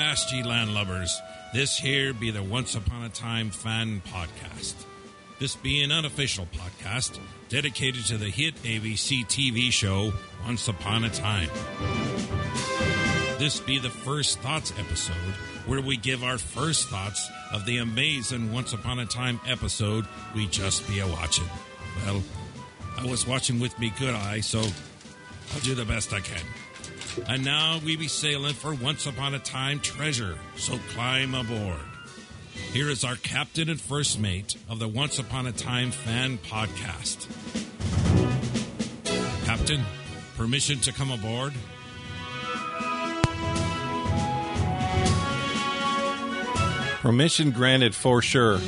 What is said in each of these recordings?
Avast ye landlubbers, this here be the Once Upon a Time fan podcast. This be an unofficial podcast dedicated to the hit ABC TV show Once Upon a Time. This be the First Thoughts episode, where we give our first thoughts of the amazing Once Upon a Time episode we just be a-watching. Well, I was watching with me good eye, so I'll do the best I can. And now we be sailing for Once Upon a Time treasure, so climb aboard. Here is our captain and first mate of the Once Upon a Time fan podcast. Captain, permission to come aboard? Permission granted for sure.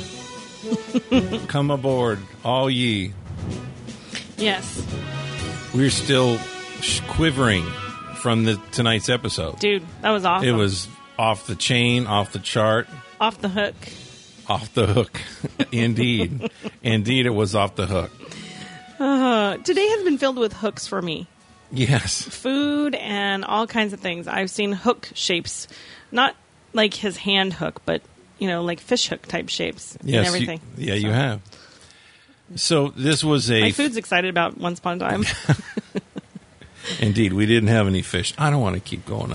Come aboard, all ye. Yes. We're still quivering from tonight's episode. Dude, that was awesome. It was off the chain, off the chart. Off the hook. Off the hook. Indeed. Indeed, it was off the hook. Today has been filled with hooks for me. Yes. Food and all kinds of things. I've seen hook shapes. Not like his hand hook, but, you know, like fish hook type shapes and everything. You have. So this was my food's excited about Once Upon a Time. Indeed, we didn't have any fish. I don't want to keep going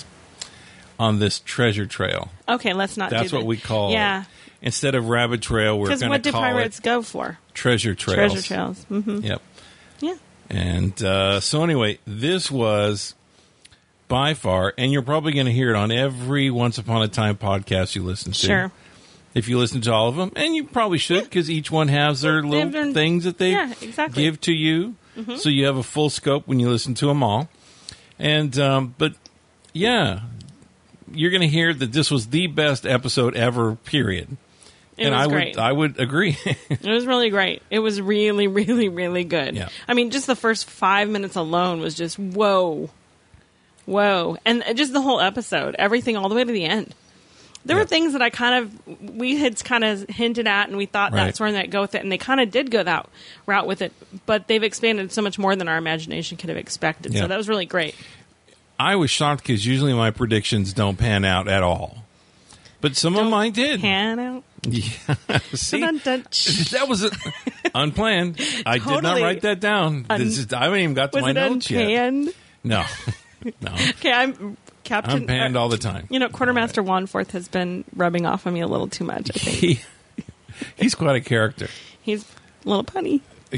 on this treasure trail. Okay, let's not. That's do what we call it. Instead of rabbit trail, we're going to call it. Because what do pirates go for? Treasure trails. Treasure trails. Mm-hmm. Yep. Yeah. And so anyway, this was by far, and you're probably going to hear it on every Once Upon a Time podcast you listen to. Sure. If you listen to all of them, and you probably should, because each one has their little things that they give to you. Mm-hmm. So you have a full scope when you listen to them all. And, but yeah, you're going to hear that this was the best episode ever, period. It was great. I would agree. It was really great. It was really, really, really good. Yeah. I mean, just the first 5 minutes alone was just whoa. Whoa. And just the whole episode, everything all the way to the end. There were things that we had kind of hinted at, and we thought that's where they'd go with it, and they kind of did go that route with it, but they've expanded so much more than our imagination could have expected, so that was really great. I was shocked because usually my predictions don't pan out at all, but some of mine did. Pan out? Yeah. See? That was unplanned. I did not write that down. I haven't even got to my notes unpanned? yet. No. Okay, I'm panned all the time. You know, Quartermaster Wanforth has been rubbing off on me a little too much, I think. He's quite a character. He's a little punny.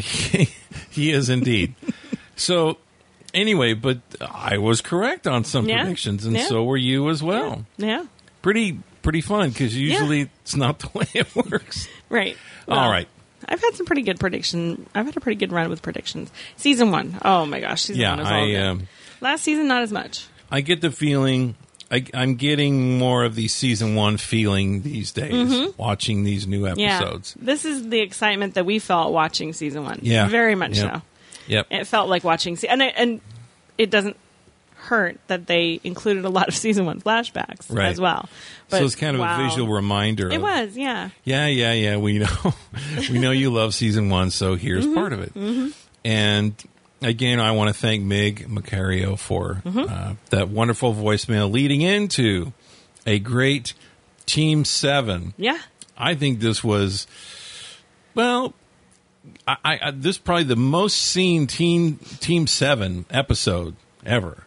He is indeed. So, anyway, but I was correct on some predictions, and so were you as well. Yeah. Pretty fun, because usually it's not the way it works. Right. Well, all right. I've had some pretty good predictions. I've had a pretty good run with predictions. Season 1. Oh, my gosh. Season 1 is all good. Last season, not as much. I get the feeling, I'm getting more of the season 1 feeling these days, watching these new episodes. Yeah. This is the excitement that we felt watching season 1. Yeah. Very much so. Yep. It felt like watching, and it doesn't hurt that they included a lot of season 1 flashbacks as well. But, so it's kind of a visual reminder. It was, yeah. Yeah. We know you love season 1, so here's part of it. Mm-hmm. And again, I want to thank Mig Macario for that wonderful voicemail leading into a great Team 7. Yeah. I think this was, this is probably the most seen Team 7 episode ever.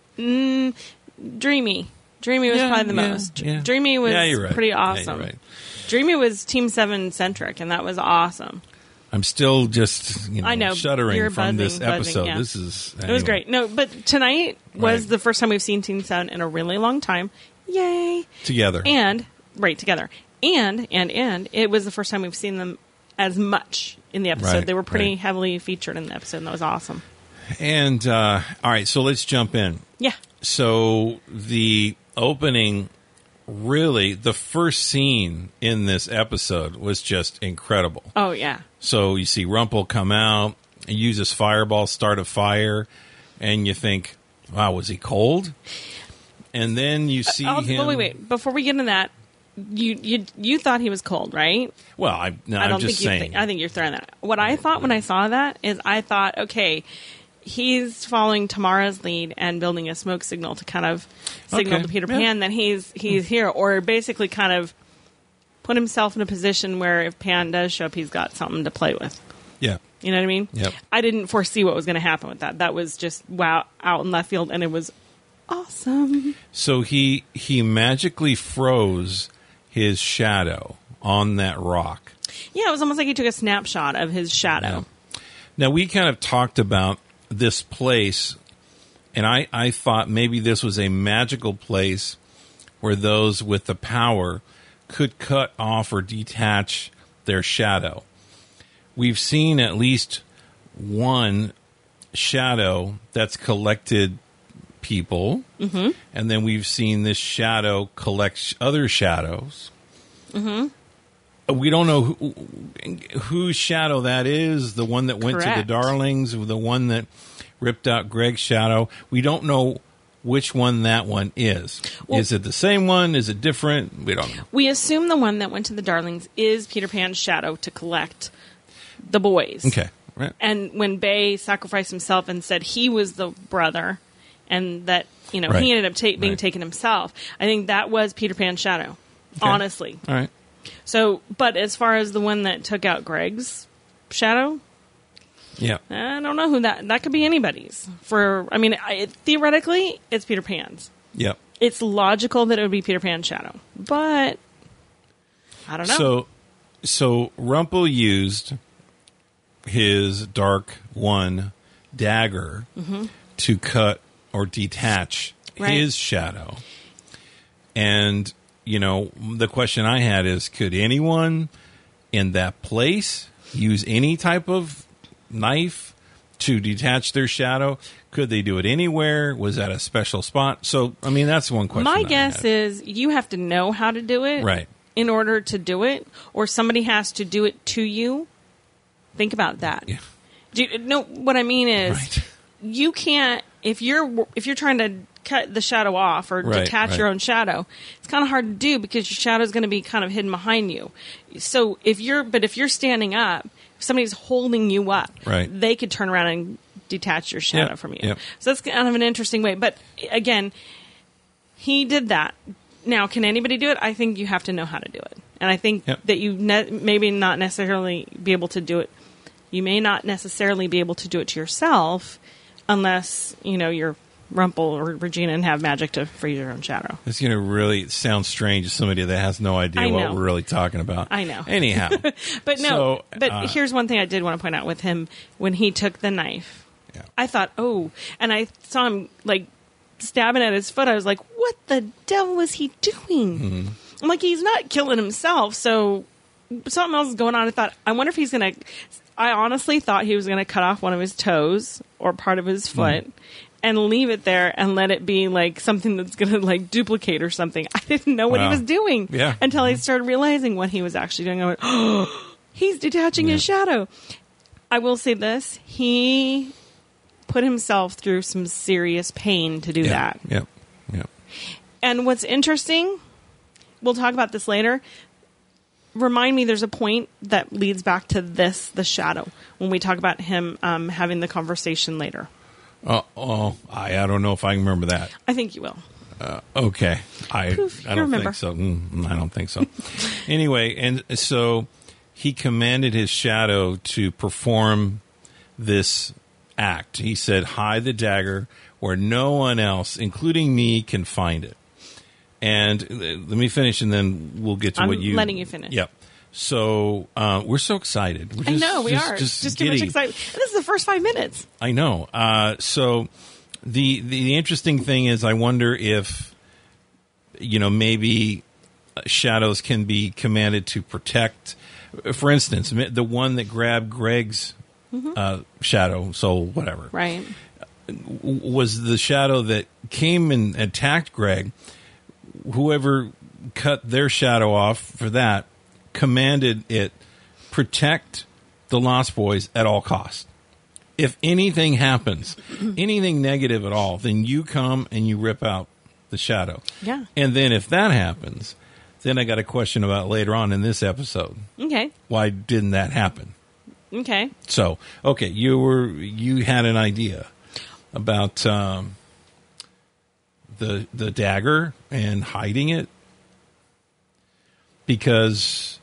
Dreamy. Dreamy was probably the most. Yeah. Dreamy was pretty awesome. Yeah, you're right. Dreamy was Team 7 centric, and that was awesome. I'm still just, shuddering from this episode. Yeah. This is It was great. No, but tonight was the first time we've seen Team 7 in a really long time. Yay! Together. Together. And it was the first time we've seen them as much in the episode. They were pretty heavily featured in the episode, and that was awesome. And, all right, so let's jump in. Yeah. So the opening, really, the first scene in this episode was just incredible. Oh, yeah. So you see Rumple come out, use his fireball, start a fire, and you think, wow, was he cold? And then you see him... Wait. Before we get into that, you thought he was cold, right? Well, I'm just saying. I think you're throwing that. What I thought when I saw that is I thought, okay, he's following Tamara's lead and building a smoke signal to kind of signal to Peter Pan that he's here, or basically kind of put himself in a position where if Pan does show up, he's got something to play with. Yeah. You know what I mean? Yep. I didn't foresee what was going to happen with that. That was just, wow, out in left field, and it was awesome. So he magically froze his shadow on that rock. Yeah, it was almost like he took a snapshot of his shadow. Yeah. Now, we kind of talked about this place, and I thought maybe this was a magical place where those with the power could cut off or detach their shadow. We've seen at least one shadow that's collected people, and then we've seen this shadow collect other shadows. We don't know whose shadow that is, the one that went to the Darlings, or the one that ripped out Greg's shadow. We don't know which one that one is. Well, is it the same one? Is it different? We don't know. We assume the one that went to the Darlings is Peter Pan's shadow to collect the boys. Okay. Right. And when Bay sacrificed himself and said he was the brother and that, he ended up being taken himself, I think that was Peter Pan's shadow, honestly. All right. So, but as far as the one that took out Greg's shadow, I don't know who that could be anybody's. Theoretically, it's Peter Pan's. Yep. It's logical that it would be Peter Pan's shadow, but I don't know. So Rumpel used his Dark One dagger to cut or detach his shadow. And, the question I had is, could anyone in that place use any type of knife to detach their shadow? Could they do it anywhere? Was that a special spot? So, that's one question. My guess is you have to know how to do it. Right. In order to do it, or somebody has to do it to you. Think about that. Yeah. What I mean is, you can't, if you're trying to cut the shadow off or detach your own shadow, it's kind of hard to do because your shadow is going to be kind of hidden behind you. So if you're standing up, if somebody's holding you up, they could turn around and detach your shadow from you. Yep. So that's kind of an interesting way. But again, he did that. Now, can anybody do it? I think you have to know how to do it. And I think that you maybe not necessarily be able to do it. You may not necessarily be able to do it to yourself unless, you're Rumpel or Regina and have magic to freeze your own shadow. It's going to really sound strange to somebody that has no idea what we're really talking about. I know. Anyhow. But here's one thing I did want to point out with him when he took the knife. Yeah. I thought, and I saw him, stabbing at his foot. I was like, what the devil was he doing? Mm-hmm. I'm like, he's not killing himself, so something else is going on. I wonder if he's going to... I honestly thought he was going to cut off one of his toes or part of his foot and leave it there and let it be something that's going to duplicate or something. I didn't know what he was doing until I started realizing what he was actually doing. I went, he's detaching his shadow. I will say this. He put himself through some serious pain to do that. Yep. And what's interesting, we'll talk about this later. Remind me, there's a point that leads back to the shadow, when we talk about him having the conversation later. I don't know if I can remember that. I think you will. Okay. I don't think so. I don't think so. Anyway, and so he commanded his shadow to perform this act. He said, hide the dagger where no one else, including me, can find it. And let me finish, and then we'll get to what you... I'm letting you finish. Yep. So we're so excited. I know, we are. Just too much excitement. And this is the first 5 minutes. I know. So the interesting thing is, I wonder if, maybe shadows can be commanded to protect. For instance, the one that grabbed Greg's shadow, soul, whatever. Right. Was the shadow that came and attacked Greg. Whoever cut their shadow off for that commanded it protect the Lost Boys at all costs. If anything happens, anything negative at all, then you come and you rip out the shadow. Yeah. And then if that happens, then I got a question about later on in this episode. Okay. Why didn't that happen? Okay. So, you had an idea. about the dagger and hiding it, because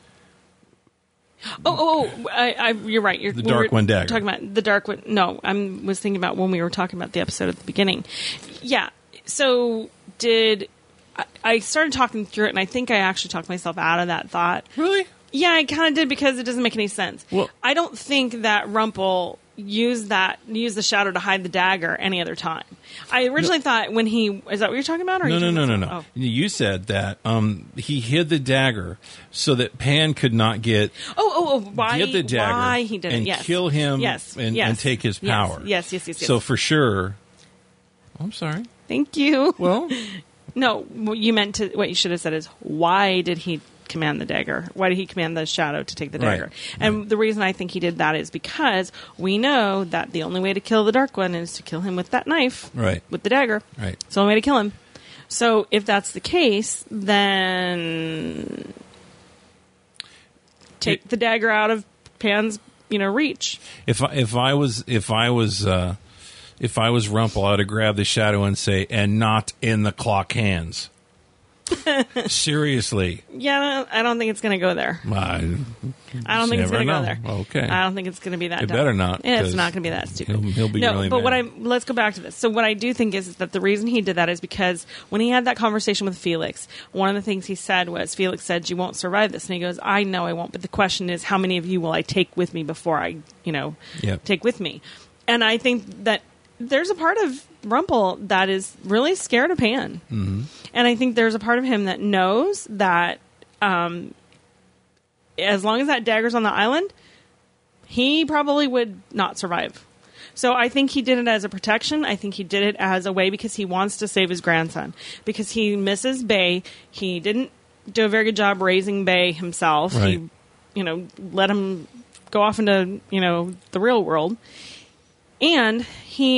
you're right. The Dark One dagger. Talking about the Dark One. No, I was thinking about when we were talking about the episode at the beginning. Yeah. So I started talking through it, and I think I actually talked myself out of that thought. Really? Yeah, I kind of did, because it doesn't make any sense. Well, I don't think that Rumpel used the shadow to hide the dagger any other time. I originally thought when is that what you're talking about? Or No. Oh. You said that he hid the dagger so that Pan could not get why the dagger why he did and it? Yes. kill him and take his power. Yes. So for sure. I'm sorry. Thank you. Well, no, you meant to. What you should have said is, why did he command the dagger? Why did he command the shadow to take the dagger? Right. And the reason I think he did that is because we know that the only way to kill the Dark One is to kill him with that knife, right, with the dagger. Right. It's the only way to kill him. So if that's the case, then take the dagger out of Pan's, reach. If I was Rumpel, I'd have grabbed the shadow and say, "And not in the clock hands." Seriously. Yeah, I don't think it's going to go there. I don't think it's going to go there. Okay. I don't think it's going to be that. It better not. Yeah, it's not going to be that stupid. He'll be really but mad. let's go back to this. So what I do think is that the reason he did that is because when he had that conversation with Felix, one of the things he said was, Felix said, "You won't survive this," and he goes, "I know I won't, but the question is, how many of you will I take with me before I, take with me?" And I think that there's a part of Rumpel that is really scared of Pan. Mm-hmm. And I think there's a part of him that knows that as long as that dagger's on the island, he probably would not survive. So I think he did it as a protection. I think he did it as a way because he wants to save his grandson. Because he misses Bay. He didn't do a very good job raising Bay himself. Right. He, let him go off into, the real world. And he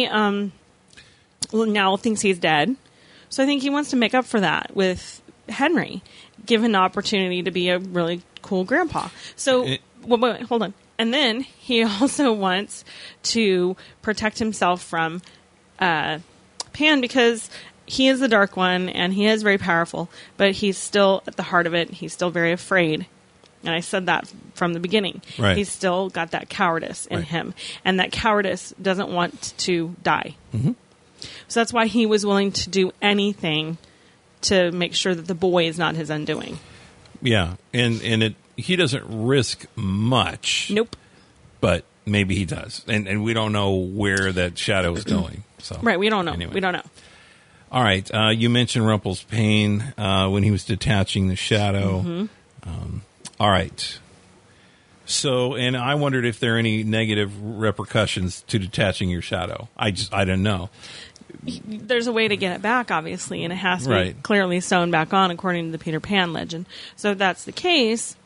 now thinks he's dead. So I think he wants to make up for that with Henry, give him an opportunity to be a really cool grandpa. So, wait, hold on. And then he also wants to protect himself from Pan because he is the Dark One and he is very powerful, but he's still at the heart of it. He's still very afraid. And I said that from the beginning. Right. He's still got that cowardice in him. And that cowardice doesn't want to die. Mm-hmm. So that's why he was willing to do anything to make sure that the boy is not his undoing. Yeah. And he doesn't risk much. Nope. But maybe he does. And we don't know where that shadow is going. So right. We don't know. Anyway. We don't know. All right. You mentioned Rumpel's pain when he was detaching the shadow. Mm-hmm. All right. So, and I wondered if there are any negative repercussions to detaching your shadow. I don't know. There's a way to get it back, obviously, and it has to be clearly sewn back on according to the Peter Pan legend. So if that's the case,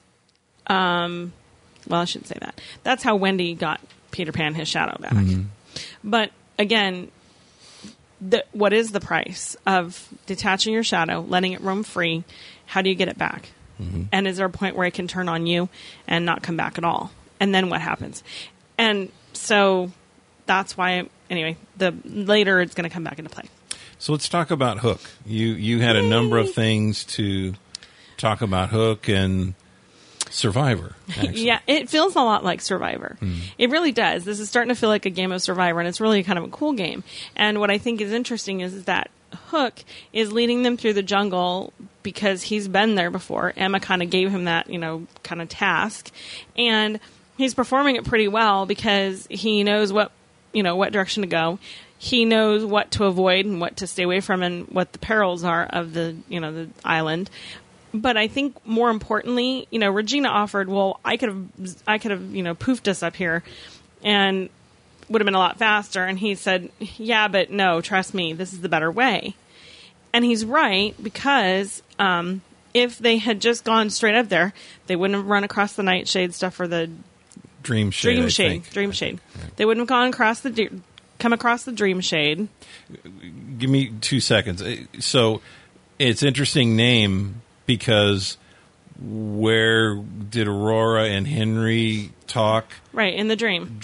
well, I shouldn't say that. That's how Wendy got Peter Pan his shadow back. Mm-hmm. But again, what is the price of detaching your shadow, letting it roam free? How do you get it back? Mm-hmm. And is there a point where it can turn on you and not come back at all? And then what happens? And so that's why, anyway, later it's going to come back into play. So let's talk about Hook. You had a number of things to talk about Hook and Survivor. Actually. Yeah, it feels a lot like Survivor. It really does. This is starting to feel like a game of Survivor, and it's really kind of a cool game. And what I think is interesting is that Hook is leading them through the jungle because he's been there before. Emma kind of gave him that, kind of task. And he's performing it pretty well because he knows what direction to go. He knows what to avoid and what to stay away from and what the perils are of the island. But I think more importantly, Regina offered, well, I could have, poofed us up here and would have been a lot faster. And he said, yeah, but no, trust me, this is the better way. And he's right, because if they had just gone straight up there, they wouldn't have run across the Nightshade stuff or the Dream Shade. They wouldn't have come across the Dream Shade. Give me 2 seconds. So it's interesting name because where did Aurora and Henry talk? Right, in the dream.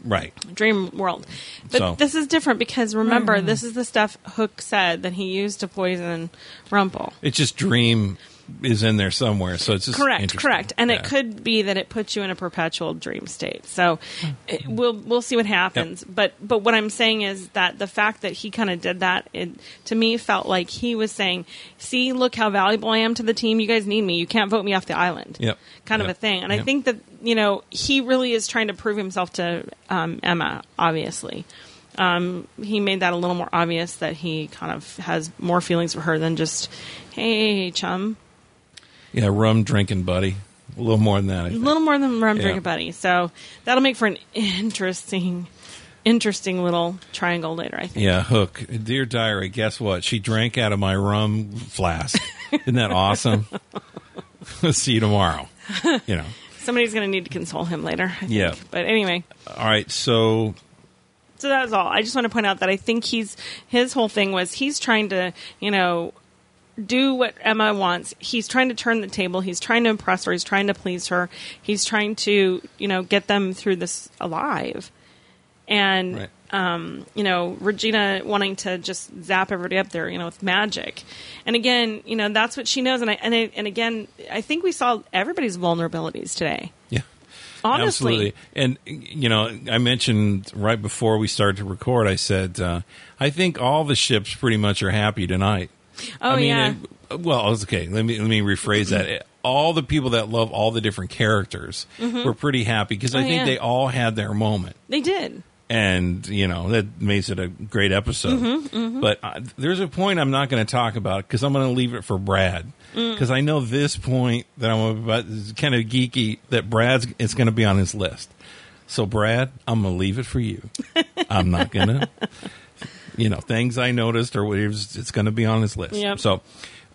Right. Dream world. But this is different because, remember, this is the stuff Hook said that he used to poison Rumple. It's just Dream is in there somewhere, so it's just correct. And it could be that it puts you in a perpetual dream state. So we'll see what happens. Yep. But what I'm saying is that the fact that he kind of did that, it to me felt like he was saying, see, look how valuable I am to the team. You guys need me. You can't vote me off the island. Yep. Kind of a thing. And I think that, he really is trying to prove himself to Emma, obviously. He made that a little more obvious that he kind of has more feelings for her than just, hey, chum. Yeah, rum drinking buddy. A little more than that, I think. A little more than rum drinking buddy. So that'll make for an interesting little triangle later, I think. Yeah, Hook. Dear Diary, guess what? She drank out of my rum flask. Isn't that awesome? See you tomorrow. Somebody's going to need to console him later, I think. Yeah. But anyway. All right, so that was all. I just want to point out that I think his whole thing was he's trying to, do what Emma wants. He's trying to turn the table. He's trying to impress her. He's trying to please her. He's trying to, get them through this alive. And, Regina wanting to just zap everybody up there, with magic. And again, that's what she knows. And again, I think we saw everybody's vulnerabilities today. Yeah. Honestly. Absolutely. And, I mentioned right before we started to record, I said, I think all the ships pretty much are happy tonight. Oh, yeah. Okay. Let me rephrase that. All the people that love all the different characters were pretty happy because I think they all had their moment. They did. And, that makes it a great episode. But there's a point I'm not going to talk about because I'm going to leave it for Brad. Because I know this point that I'm about is kind of geeky, that it's going to be on his list. So, Brad, I'm going to leave it for you. I'm not going to... things I noticed or whatever, it's going to be on his list. Yep. So,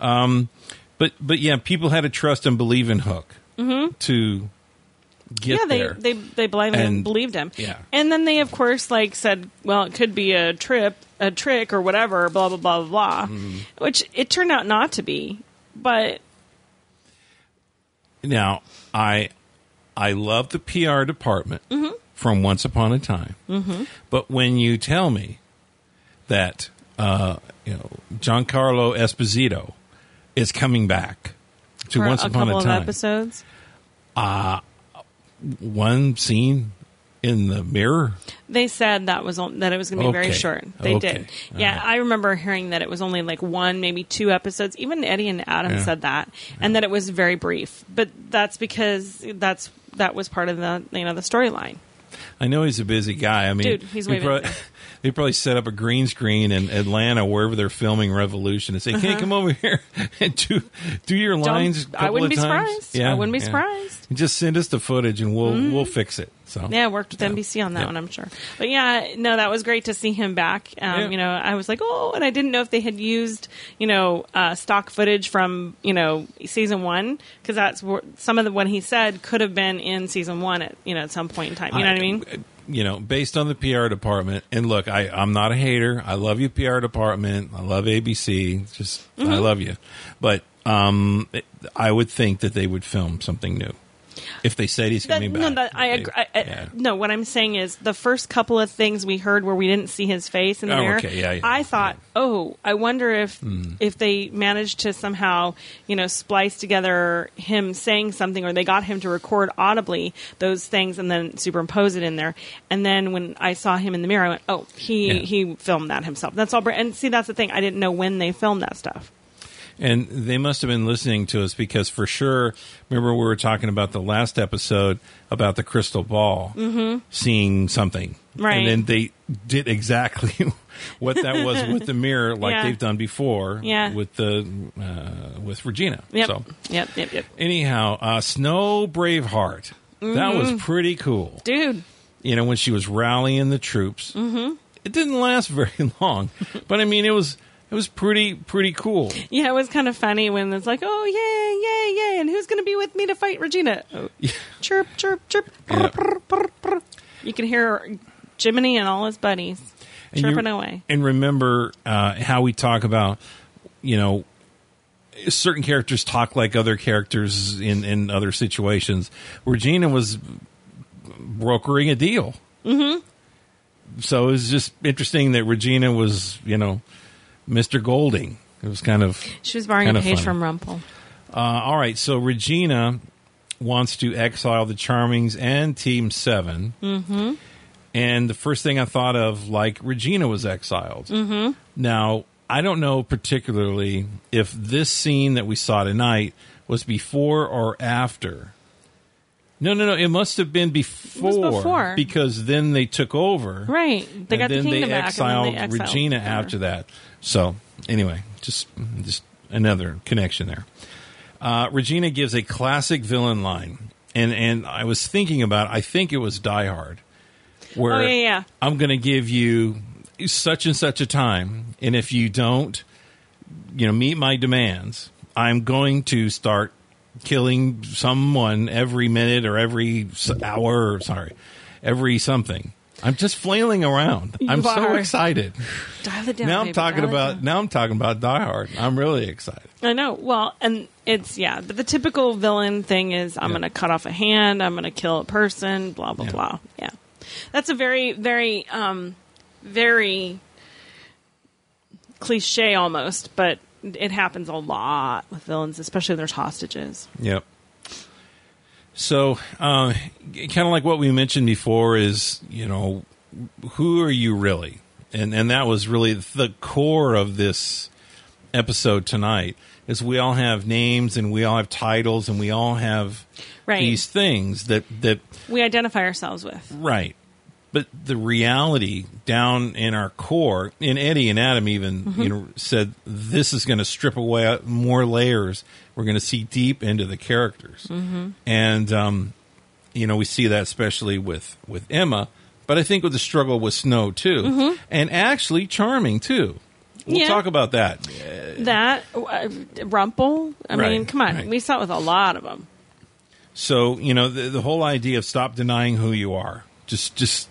but yeah, people had to trust and believe in Hook to get there. They believed him. Yeah. And then they, of course, said, well, it could be a trick or whatever, blah, blah, blah, blah, which it turned out not to be. But now, I love the PR department from Once Upon a Time. But when you tell me that Giancarlo Esposito is coming back to Once Upon a Time. A couple of episodes? One scene in the mirror? They said that it was going to be very short. They did. Yeah, I remember hearing that it was only one, maybe 2 episodes. Even Eddie and Adam said that, and that it was very brief. But that's because that was part of the the storyline. I know he's a busy guy. I mean, dude, he's way busy. They probably set up a green screen in Atlanta, wherever they're filming Revolution, and say, "Can you come over here and do your lines?" I wouldn't be times? surprised. Yeah, I wouldn't be surprised. Just send us the footage, and we'll fix it. So yeah, I worked with NBC on that one, I'm sure. But yeah, no, that was great to see him back. I was like, oh, and I didn't know if they had used stock footage from season 1, because that's some of what he said could have been in season 1 at some point in time. You know what I mean? Based on the PR department, and look, I'm not a hater. I love you, PR department. I love ABC. Just I love you, but I would think that they would film something new if they said he's coming back. No, I agree. No, what I'm saying is the first couple of things we heard where we didn't see his face in the mirror. Okay, I thought, I wonder if they managed to somehow splice together him saying something, or they got him to record audibly those things and then superimpose it in there. And then when I saw him in the mirror, I went, oh, he filmed that himself. That's all. And see, that's the thing. I didn't know when they filmed that stuff. And they must have been listening to us because for sure, remember we were talking about the last episode about the crystal ball, seeing something. Right. And then they did exactly what that was with the mirror, like they've done before with Regina. Yep. So, Yep. Anyhow, Snow Braveheart. That was pretty cool. Dude. When she was rallying the troops. It didn't last very long. But, I mean, it was pretty cool. Yeah, it was kind of funny when it's like, oh, yay, and who's going to be with me to fight Regina? Oh, chirp, chirp, chirp. Purr, purr, purr, purr. You can hear Jiminy and all his buddies chirping away. And remember how we talk about, certain characters talk like other characters in other situations. Regina was brokering a deal. Mm-hmm. So it was just interesting that Regina was, Mr. Golding. It was kind of she was borrowing a page from Rumple. All right, so Regina wants to exile the Charmings and Team 7. Mm-hmm. And the first thing I thought of, like, Regina was exiled. Mm-hmm. Now, I don't know particularly if this scene that we saw tonight was before or after. No. It must have been before. Because then they took over. Right. They got the kingdom back. And then they exiled Regina after that. So, anyway, just another connection there. Regina gives a classic villain line. And I was thinking about, I think it was Die Hard. Where I'm going to give you such and such a time. And if you don't, meet my demands, I'm going to start killing someone every minute or every hour, every something. I'm just flailing around. I'm so excited. Dial it down. Now I'm talking about Die Hard. I'm really excited. I know. Well, and it's but the typical villain thing is I'm going to cut off a hand, I'm going to kill a person, blah blah blah. Yeah. That's a very very very cliche almost, but it happens a lot with villains, especially when there's hostages. Yep. So, kind of like what we mentioned before is, who are you really? And that was really the core of this episode tonight, is we all have names and we all have titles and we all have these things that we identify ourselves with. Right. But the reality down in our core, and Eddie and Adam even, said this is going to strip away more layers. We're going to see deep into the characters. Mm-hmm. And, we see that especially with Emma, but I think with the struggle with Snow, too. Mm-hmm. And actually Charming, too. We'll talk about that. Rumple, I mean, come on. Right. We saw it with a lot of them. So, the whole idea of stop denying who you are. Just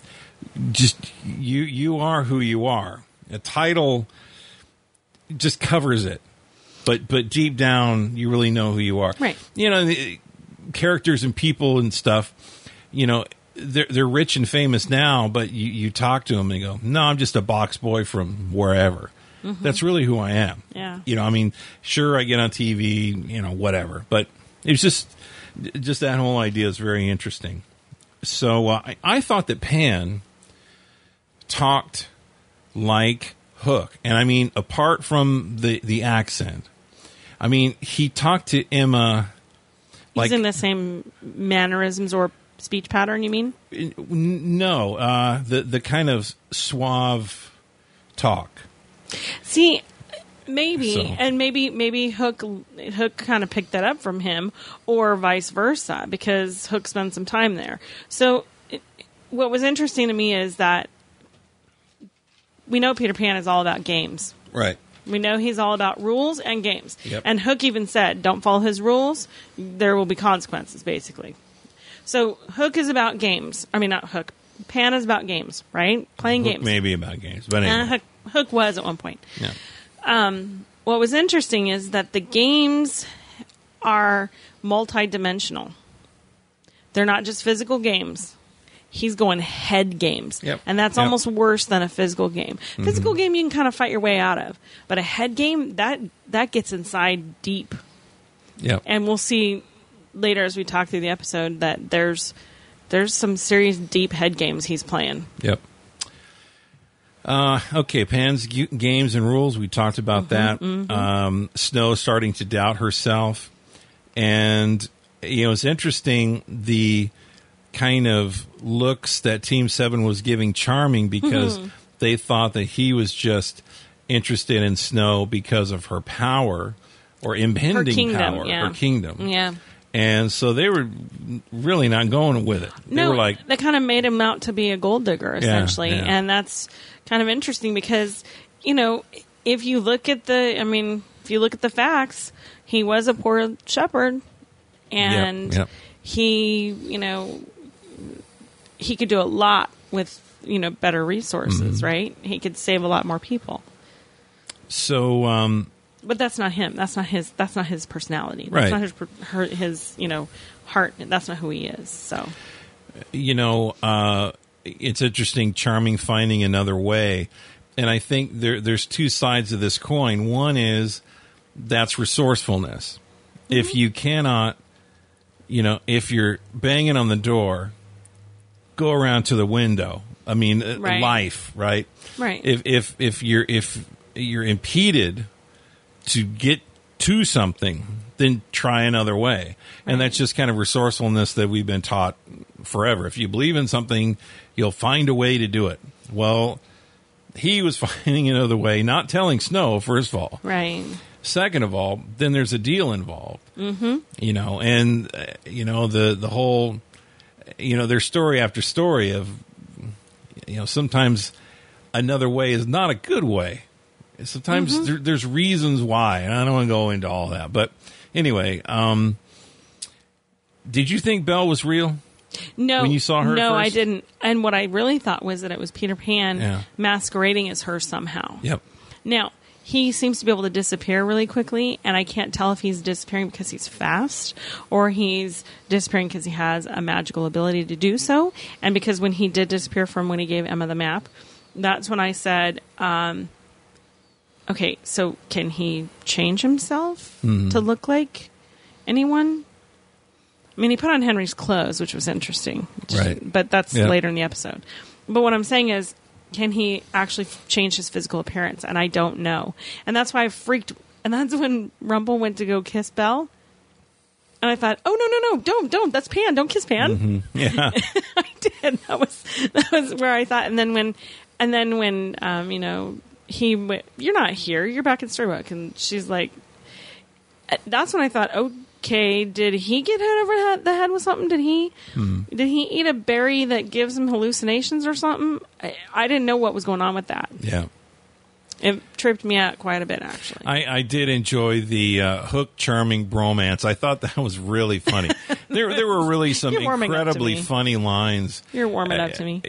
you are who you are. A title just covers it, but deep down you really know who you are. Right. The characters and people and stuff. They're rich and famous now, but you talk to them and they go, "No, I'm just a box boy from wherever." Mm-hmm. That's really who I am. Yeah. Sure, I get on TV, whatever, but it's just that whole idea is very interesting. So I thought that Pan talked like Hook. And I mean, apart from the accent, I mean, he talked to Emma like... He's in the same mannerisms or speech pattern, you mean? No, the kind of suave talk. See... Maybe, and maybe Hook kind of picked that up from him, or vice versa, because Hook spent some time there. So, what was interesting to me is that we know Peter Pan is all about games. Right. We know he's all about rules and games. Yep. And Hook even said, don't follow his rules, there will be consequences, basically. So, Hook is about games. I mean, not Hook. Pan is about games, right? Playing Hook games. Maybe about games, but anyway. Hook was at one point. Yeah. What was interesting is that the games are multi-dimensional. They're not just physical games. He's going head games. Yep. And that's almost worse than a physical game. Mm-hmm. Physical game you can kind of fight your way out of. But a head game, that gets inside deep. Yep. And we'll see later as we talk through the episode that there's some serious deep head games he's playing. Yep. Okay, Pan's games and rules. We talked about that. Mm-hmm. Snow starting to doubt herself. And, it's interesting the kind of looks that Team 7 was giving Charming because they thought that he was just interested in Snow because of her power or impending power, her kingdom. Yeah. And so they were really not going with it. They were like, they kind of made him out to be a gold digger, essentially. Yeah. And that's kind of interesting because, if you look at the facts, he was a poor shepherd. And he, he could do a lot with, better resources, right? He could save a lot more people. So, but that's not him. That's not his personality. Right. That's not his heart. That's not who he is. So, it's interesting, Charming finding another way. And I think there's two sides of this coin. One is that's resourcefulness. Mm-hmm. If you cannot, if you're banging on the door, go around to the window. I mean, right. Life, right? Right. If you're impeded to get to something, then try another way. Right. And that's just kind of resourcefulness that we've been taught forever. If you believe in something, you'll find a way to do it. Well, he was finding another way, not telling Snow, first of all. Right. Second of all, then there's a deal involved. Mm-hmm. And the whole, there's story after story of, sometimes another way is not a good way. Sometimes there's reasons why, and I don't want to go into all that. But anyway, did you think Belle was real? No. When you saw her No, first? I didn't. And what I really thought was that it was Peter Pan masquerading as her somehow. Yep. Now, he seems to be able to disappear really quickly, and I can't tell if he's disappearing because he's fast or he's disappearing because he has a magical ability to do so. And because when he did disappear from when he gave Emma the map, that's when I said, okay, so can he change himself to look like anyone? I mean, he put on Henry's clothes, which was interesting. Right. But that's later in the episode. But what I'm saying is, can he actually change his physical appearance? And I don't know. And that's why I freaked. And that's when Rumple went to go kiss Belle. And I thought, oh, no, don't. That's Pan. Don't kiss Pan. Mm-hmm. Yeah. I did. That was where I thought. And then when he went, you're not here. You're back in Storybook. And she's like, that's when I thought, okay, did he get hit over the head with something? Did he eat a berry that gives him hallucinations or something? I didn't know what was going on with that. Yeah. It tripped me out quite a bit, actually. I did enjoy the Hook Charming bromance. I thought that was really funny. There were really some incredibly funny lines. You're warming up to me.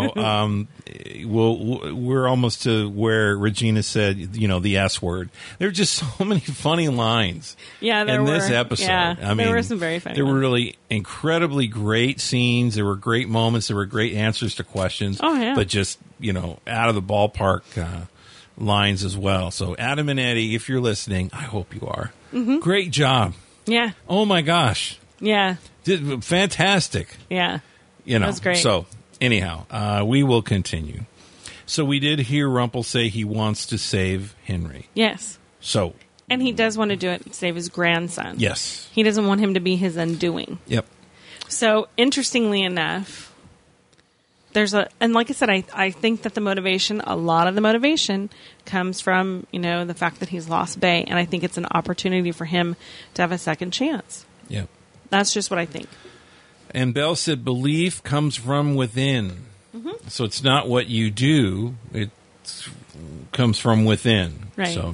We're almost to where Regina said, the S word. There are just so many funny lines. Yeah, in this episode. Yeah, I mean, there were some very funny. There were really incredibly great scenes. There were great moments. There were great answers to questions. Oh yeah, but just out of the ballpark. Lines as well. So Adam and Eddie, if you're listening, I hope you are. Mm-hmm. Great job. Yeah. Oh my gosh. Yeah. Fantastic. Yeah. That's great. So anyhow, we will continue. So we did hear Rumple say he wants to save Henry. Yes. So. And he does want to do it to save his grandson. Yes. He doesn't want him to be his undoing. Yep. So interestingly enough, and like I said, I think that a lot of the motivation comes from, the fact that he's lost Bay, and I think it's an opportunity for him to have a second chance. Yeah. That's just what I think. And Belle said belief comes from within. Mm-hmm. So it's not what you do, it comes from within. Right. So,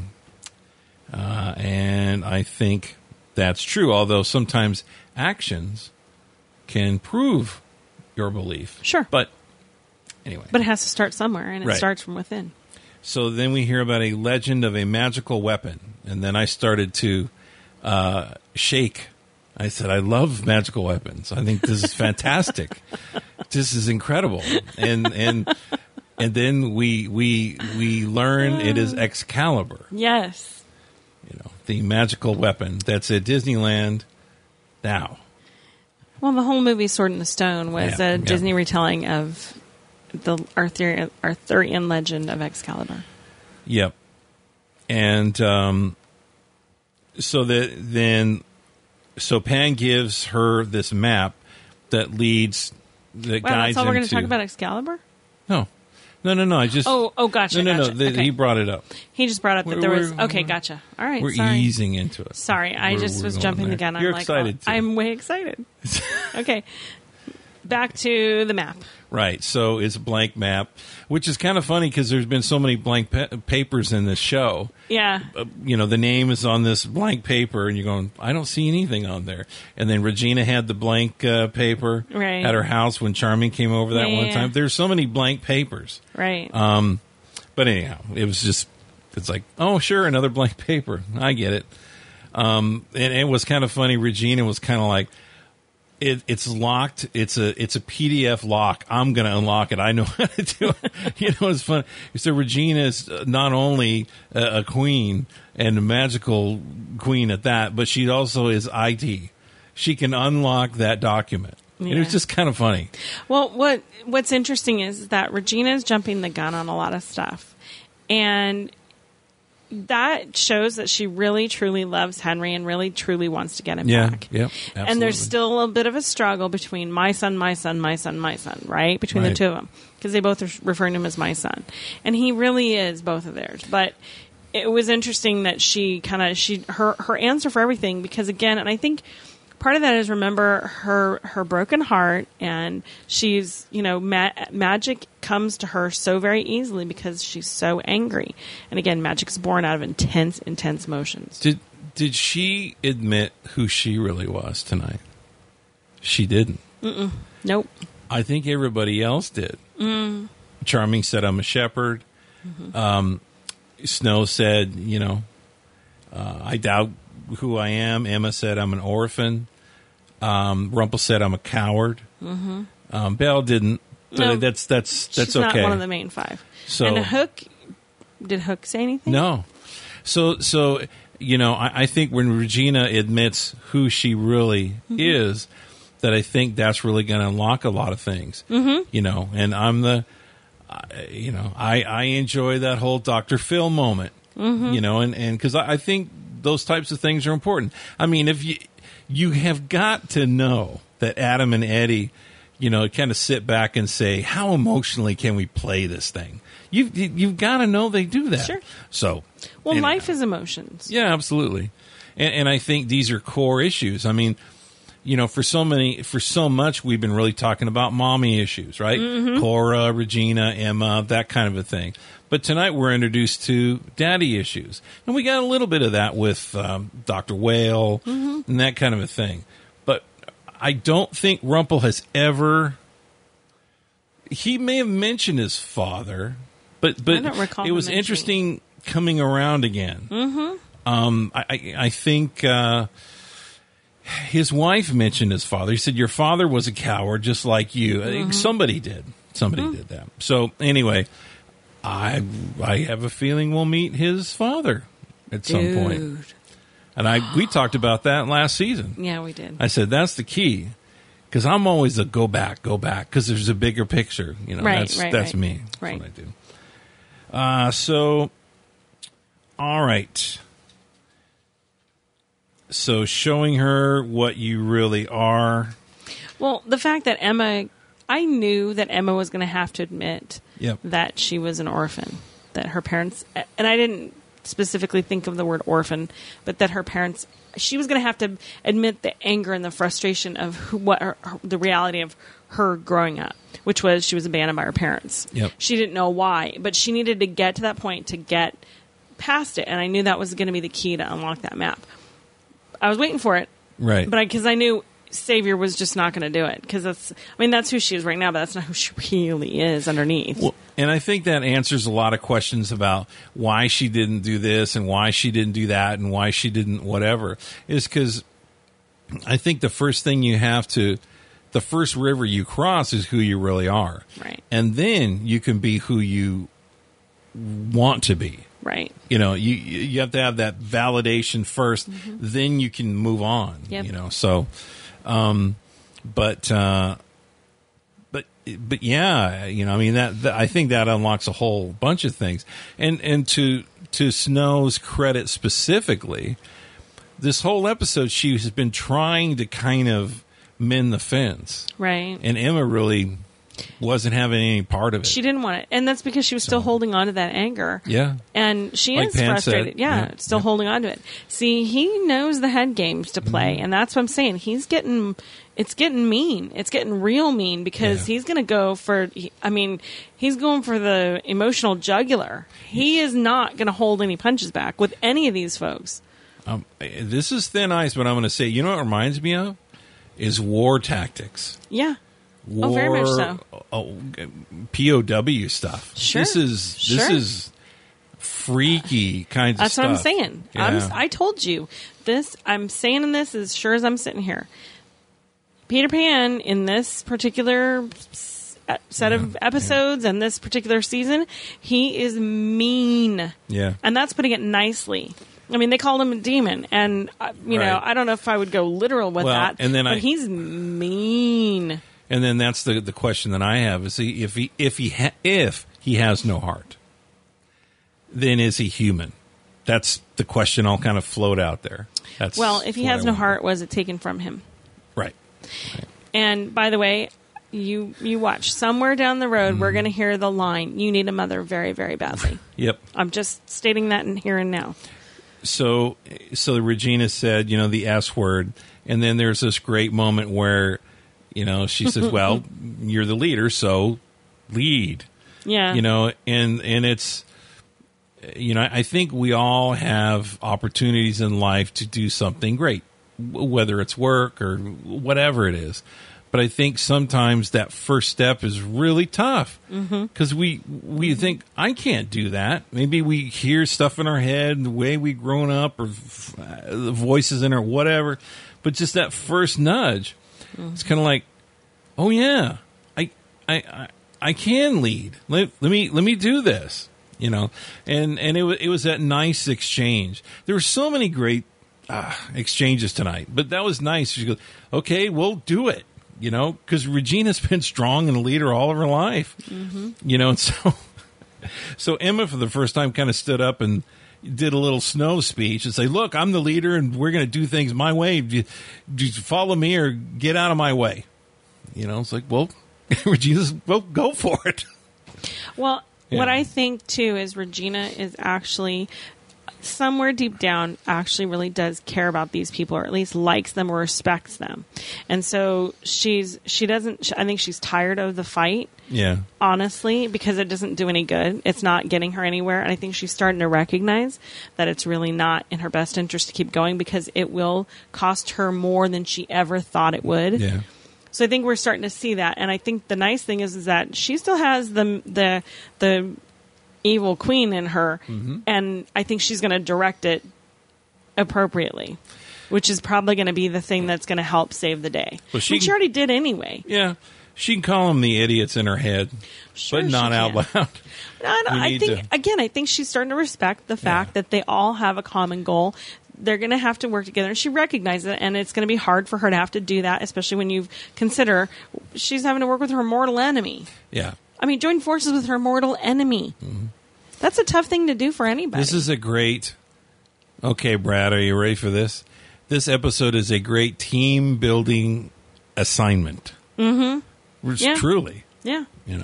and I think that's true, although sometimes actions can prove your belief. Sure. But anyway. But it has to start somewhere, and it starts from within. So then we hear about a legend of a magical weapon. And then I started to shake. I said, I love magical weapons. I think this is fantastic. This is incredible. And then we learn it is Excalibur. Yes. The magical weapon that's at Disneyland now. Well, the whole movie Sword in the Stone was a Disney retelling of the Arthurian legend of Excalibur. Yep. And so Pan gives her this map that leads guides that's all we're going to into talk about Excalibur? No. I just gotcha. No. Okay. He brought it up. He just brought up that there was. Okay, gotcha. All right, we're easing into it. Sorry, I was jumping the gun. You're excited. I'm way excited. Okay, back to the map. Right. So it's a blank map, which is kind of funny because there's been so many blank papers in this show. Yeah. The name is on this blank paper, and you're going, I don't see anything on there. And then Regina had the blank paper at her house when Charming came over that one time. There's so many blank papers. Right. But anyhow, it's like, oh, sure, another blank paper. I get it. And it was kind of funny. Regina was kind of like, It's locked. It's a PDF lock. I'm going to unlock it. I know how to do it. It's fun. So Regina is not only a queen and a magical queen at that, but she also is IT. She can unlock that document. Yeah. And it's just kind of funny. Well, what's interesting is that Regina is jumping the gun on a lot of stuff. And that shows that she really, truly loves Henry and really, truly wants to get him back. Yeah, absolutely. And there's still a bit of a struggle between my son, my son, my son, my son, right? Between the two of them. Because they both are referring to him as my son. And he really is both of theirs. But it was interesting that her answer for everything, because again, and I think part of that is, remember her broken heart, and she's, magic comes to her so very easily because she's so angry. And again, magic's born out of intense emotions. Did she admit who she really was tonight? She didn't. Nope. I think everybody else did. Charming said, I'm a shepherd. Mm-hmm. Snow said, I doubt who I am. Emma said, I'm an orphan. Rumple said, I'm a coward. Mm-hmm. Belle didn't. No, that's she's okay. Not one of the main five. So, and did Hook say anything? No. So I think when Regina admits who she really is, that I think that's really going to unlock a lot of things. Mm-hmm. And I'm I enjoy that whole Dr. Phil moment. Mm-hmm. And because I think those types of things are important. I mean, if you have got to know that Adam and Eddie, kind of sit back and say, how emotionally can we play this thing? You've got to know they do that. Sure. So, life is emotions. Yeah, absolutely. And I think these are core issues. I mean, for so much, we've been really talking about mommy issues, right? Mm-hmm. Cora, Regina, Emma, that kind of a thing. But tonight we're introduced to daddy issues. And we got a little bit of that with Dr. Whale and that kind of a thing. But I don't think Rumple has ever... He may have mentioned his father, but I don't recall it was interesting coming around again. Mm-hmm. I think... his wife mentioned his father. He said, your father was a coward just like you. Mm-hmm. Somebody did. Somebody did that. So anyway, I have a feeling we'll meet his father at some point. And we talked about that last season. Yeah, we did. I said, that's the key. Because I'm always a go back, because there's a bigger picture. That's me. That's what I do. So, all right. So showing her what you really are. Well, the fact that I knew that Emma was going to have to admit that she was an orphan, that her parents, and I didn't specifically think of the word orphan, but that her parents, she was going to have to admit the anger and the frustration of the reality of her growing up, which was she was abandoned by her parents. Yep. She didn't know why, but she needed to get to that point to get past it, and I knew that was going to be the key to unlock that map. I was waiting for it, right? But because I knew Savior was just not going to do it, because that's who she is right now, but that's not who she really is underneath. Well, and I think that answers a lot of questions about why she didn't do this and why she didn't do that and why she didn't whatever. Is because I think the first river you cross is who you really are, right? And then you can be who you want to be. Right. You have to have that validation first, then you can move on. Yep. So, but yeah, I mean that I think that unlocks a whole bunch of things. And to Snow's credit specifically, this whole episode she has been trying to kind of mend the fence. Right. And Emma really wasn't having any part of it. She didn't want it. And that's because she was still holding on to that anger. Yeah. And she like is Pan frustrated. said. Yeah, still holding on to it. See, he knows the head games to play, and that's what I'm saying. It's getting mean. It's getting real mean because he's going to go for, he's going for the emotional jugular. He is not going to hold any punches back with any of these folks. This is thin ice, but I'm going to say, you know what it reminds me of? Is war tactics. Yeah. War, very much so. POW stuff. Sure. This is freaky kinds of stuff. That's what I'm saying. Yeah. I told you this. I'm saying this as sure as I'm sitting here. Peter Pan in this particular set of episodes and this particular season, he is mean. Yeah. And that's putting it nicely. I mean, they called him a demon, and you know, I don't know if I would go literal with that. And then but he's mean. And then that's the question that I have is if he has no heart, then is he human? That's the question I'll kind of float out there. That's if he has no heart, was it taken from him? Right. And by the way, you watch somewhere down the road, we're going to hear the line, "You need a mother very, very badly." Yep. I'm just stating that in here and now. So Regina said, the S word, and then there's this great moment where, she says, "Well, you're the leader, so lead." Yeah. And it's, I think we all have opportunities in life to do something great, whether it's work or whatever it is. But I think sometimes that first step is really tough because we think, I can't do that. Maybe we hear stuff in our head, the way we've grown up, or the voices in our whatever. But just that first nudge, it's kind of like, oh yeah, I can lead. Let me do this, And it was that nice exchange. There were so many great exchanges tonight, but that was nice. She goes, okay, we'll do it. Because Regina's been strong and a leader all of her life, and so Emma for the first time kind of stood up and did a little Snow speech and say, look, I'm the leader and we're going to do things my way. Do you follow me or get out of my way? It's like, well, Regina's, well, go for it. Well, what I think too is Regina is actually somewhere deep down actually really does care about these people, or at least likes them or respects them. And so I think she's tired of the fight. Yeah. Honestly, because it doesn't do any good. It's not getting her anywhere. And I think she's starting to recognize that it's really not in her best interest to keep going because it will cost her more than she ever thought it would. Yeah. So I think we're starting to see that. And I think the nice thing is that she still has the evil queen in her, and I think she's going to direct it appropriately, which is probably going to be the thing that's going to help save the day. Well, she already did anyway. Yeah, she can call them the idiots in her head, but not out loud. I think she's starting to respect the fact that they all have a common goal. They're going to have to work together, and she recognizes it, and it's going to be hard for her to have to do that, especially when you consider she's having to work with her mortal enemy. Yeah. I mean, join forces with her mortal enemy. That's a tough thing to do for anybody. This is a great... Okay, Brad, are you ready for this? This episode is a great team-building assignment. Truly. Yeah.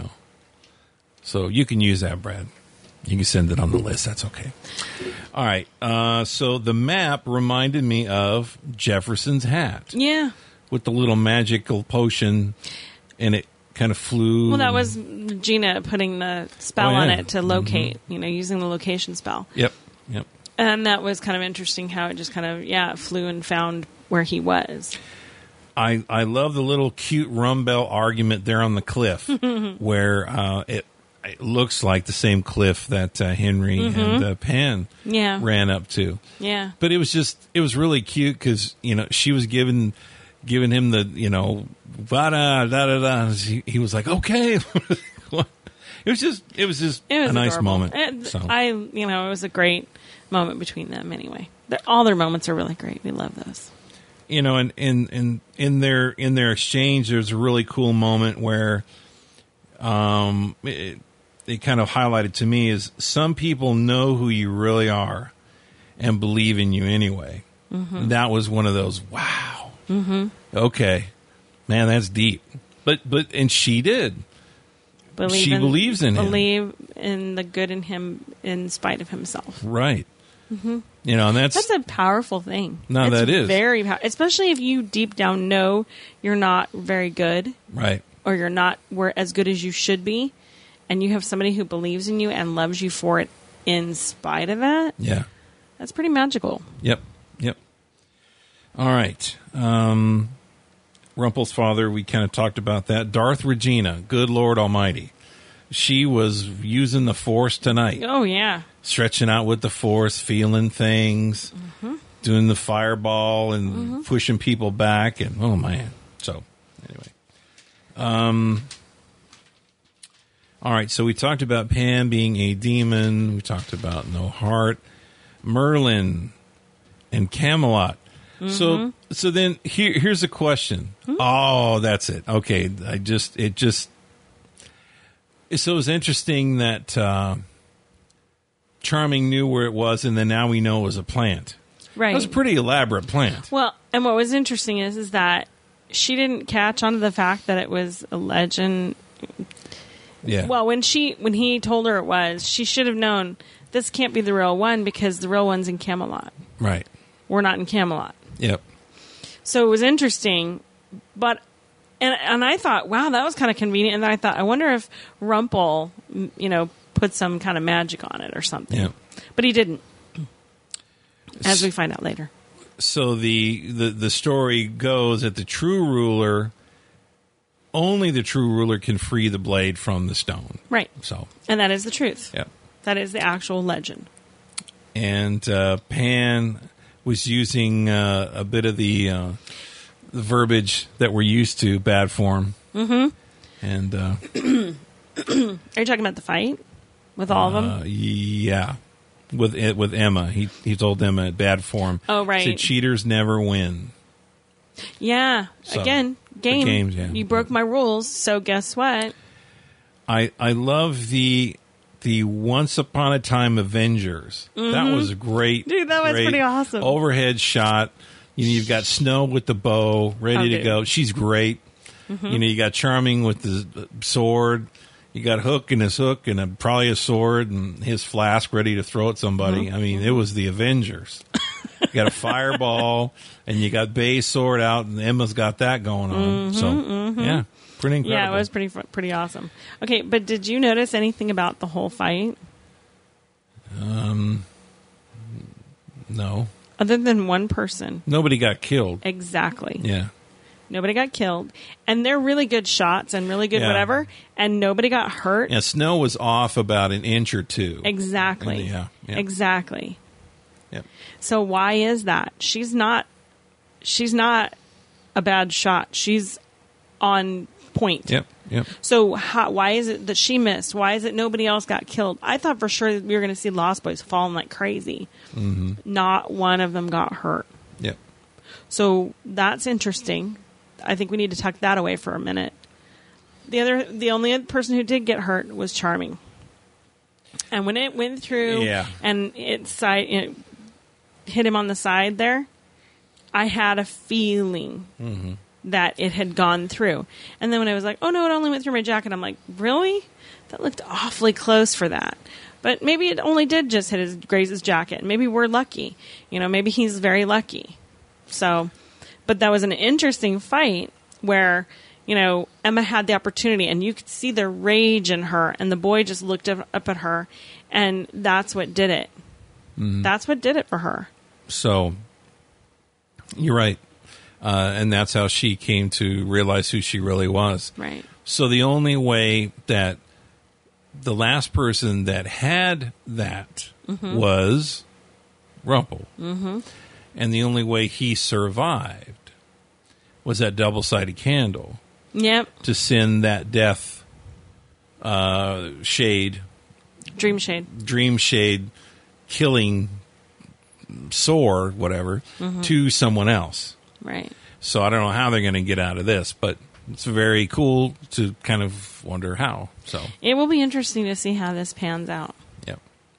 So you can use that, Brad. You can send it on the list. That's okay. All right. So the map reminded me of Jefferson's hat. Yeah. With the little magical potion, and it kind of flew. Well, that was Gina putting the spell on it to locate, using the location spell. Yep. And that was kind of interesting how it just kind of, flew and found where he was. I love the little cute rum bell argument there on the cliff where it looks like the same cliff that Henry and Penn ran up to. Yeah. But it was really cute because, she was giving him the, da-da-da-da-da. He was like, okay. It was just a nice moment. It was a great moment between them anyway. All their moments are really great. We love those. And in their exchange, there's a really cool moment where it kind of highlighted to me is some people know who you really are and believe in you anyway. That was one of those, wow. Okay. Man, that's deep. But she did. She believes in him. Believe in the good in him in spite of himself. Right. And that's a powerful thing. No, that is very powerful, especially if you deep down know you're not very good, right? Or you're not as good as you should be, and you have somebody who believes in you and loves you for it in spite of that. Yeah, that's pretty magical. Yep. All right. Rumpel's father, we kind of talked about that. Darth Regina, good Lord Almighty. She was using the Force tonight. Oh, yeah. Stretching out with the Force, feeling things, doing the fireball and pushing people back. And, oh, man. So, All right, so we talked about Pan being a demon. We talked about no heart, Merlin, and Camelot. Mm-hmm. So then here's a question. Mm-hmm. Oh, that's it. Okay, so it was interesting that Charming knew where it was, and then now we know it was a plant. Right. It was a pretty elaborate plant. Well, and what was interesting is that she didn't catch on to the fact that it was a legend. Yeah. Well, when he told her it was, she should have known this can't be the real one because the real one's in Camelot. Right. We're not in Camelot. Yep. So it was interesting, but and I thought, wow, that was kind of convenient. And then I thought, I wonder if Rumpel, put some kind of magic on it or something. Yep. But he didn't, as we find out later. So the story goes that only the true ruler can free the blade from the stone. Right. So, and that is the truth. Yeah. That is the actual legend. And Pan was using a bit of the verbiage that we're used to, bad form. Mm-hmm. And are you talking about the fight with all of them? Yeah. With Emma, he told Emma bad form. Oh, right. He said cheaters never win. Yeah. So, again, game. Games, yeah. You broke my rules, so guess what? I love the Once Upon a Time Avengers. Mm-hmm. That was great. Dude, that was pretty awesome. Overhead shot. You've got Snow with the bow ready to go. She's great. Mm-hmm. You got Charming with the sword. You got Hook and his hook and probably a sword and his flask ready to throw at somebody. Mm-hmm. I mean, it was the Avengers. You got a fireball and you got Bay's sword out and Emma's got that going on. Mm-hmm, yeah, pretty incredible. Yeah, it was pretty awesome. Okay, but did you notice anything about the whole fight? No. Other than one person. Nobody got killed. Exactly. Yeah. Nobody got killed. And they're really good shots and really good whatever. And nobody got hurt. Yeah, Snow was off about an inch or two. Exactly. Yeah. Exactly. Yep. So why is that? She's not a bad shot. She's on point. Yep. So why is it that she missed? Why is it nobody else got killed? I thought for sure we were going to see Lost Boys falling like crazy. Mm-hmm. Not one of them got hurt. Yep. So that's interesting. I think we need to tuck that away for a minute. The only person who did get hurt was Charming. And when it went through and it hit him on the side there, I had a feeling that it had gone through. And then when I was like, oh no, it only went through my jacket, I'm like, really? That looked awfully close for that. But maybe it only did just hit Grace's jacket. Maybe we're lucky. Maybe he's very lucky. So, but that was an interesting fight where, Emma had the opportunity and you could see the rage in her and the boy just looked up at her and that's what did it. Mm-hmm. That's what did it for her. So, you're right. And that's how she came to realize who she really was. Right. So the only way that the last person that had that was Rumpel. Mm-hmm. And the only way he survived was that double-sided candle. Yep. To send that death shade. Dream shade killing sword, whatever, to someone else. Right. So I don't know how they're going to get out of this, but it's very cool to kind of wonder how. So it will be interesting to see how this pans out. Yep.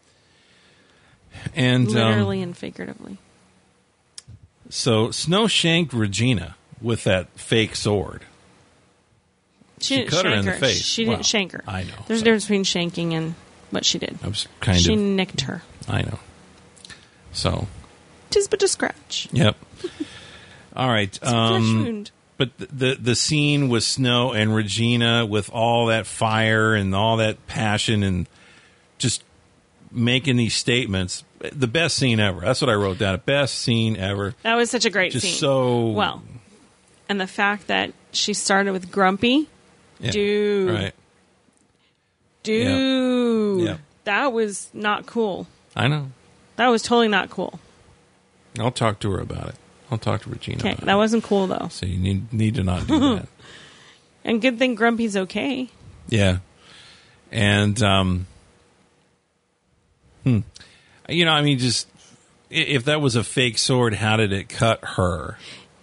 And literally and figuratively. So Snow shanked Regina with that fake sword. She cut her in the face. She didn't shank her. I know. There's a difference between shanking and what she did. I was She nicked her. I know. So. 'Tis but a scratch. Yep. All right. It's a flesh wound. But the scene with Snow and Regina with all that fire and all that passion and just making these statements, the best scene ever. That's what I wrote down. Best scene ever. That was such a great just scene. So well. And the fact that she started with Grumpy. Yeah, dude. Right. Dude. Yep. That was not cool. I know. That was totally not cool. I'll talk to her about it. I'll talk to Regina. Okay, that wasn't cool though. So you need to not do that. And good thing Grumpy's okay. Yeah. And, you know, I mean, just if that was a fake sword, how did it cut her?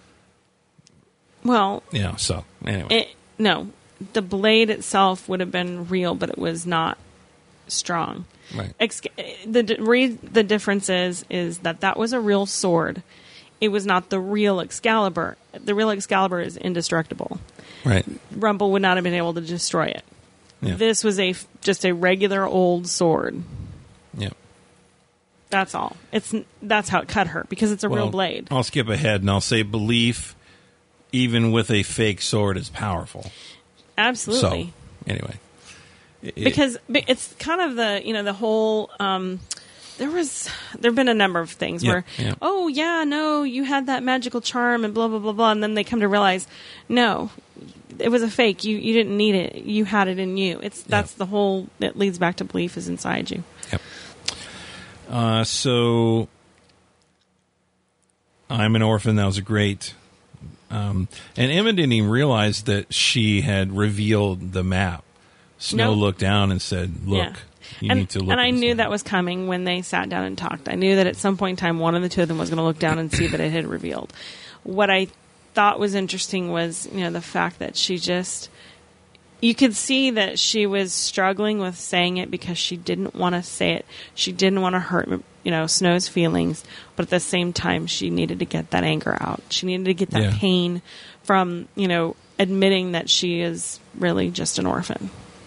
Well, so anyway. No, the blade itself would have been real, but it was not strong. Right. The difference is that was a real sword. It was not the real Excalibur. The real Excalibur is indestructible. Right. Rumple would not have been able to destroy it. Yeah. This was just a regular old sword. Yeah. That's all. That's how it cut her, because it's a real blade. I'll skip ahead and I'll say belief, even with a fake sword, is powerful. Absolutely. So, anyway. Because it's kind of the whole... There've been a number of things where, oh yeah, no, you had that magical charm and blah blah blah blah, and then they come to realize, no, it was a fake. You didn't need it. You had it in you. That's the whole. It leads back to belief is inside you. Yep. So, I'm an orphan. That was a great. And Emma didn't even realize that she had revealed the map. Snow looked down and said, "Look." Yeah. You need to look. And I knew that was coming when they sat down and talked. I knew that at some point in time, one of the two of them was going to look down and see that it had revealed. What I thought was interesting was, the fact that she just... You could see that she was struggling with saying it because she didn't want to say it. She didn't want to hurt, Snow's feelings. But at the same time, she needed to get that anger out. She needed to get that pain from, admitting that she is really just an orphan.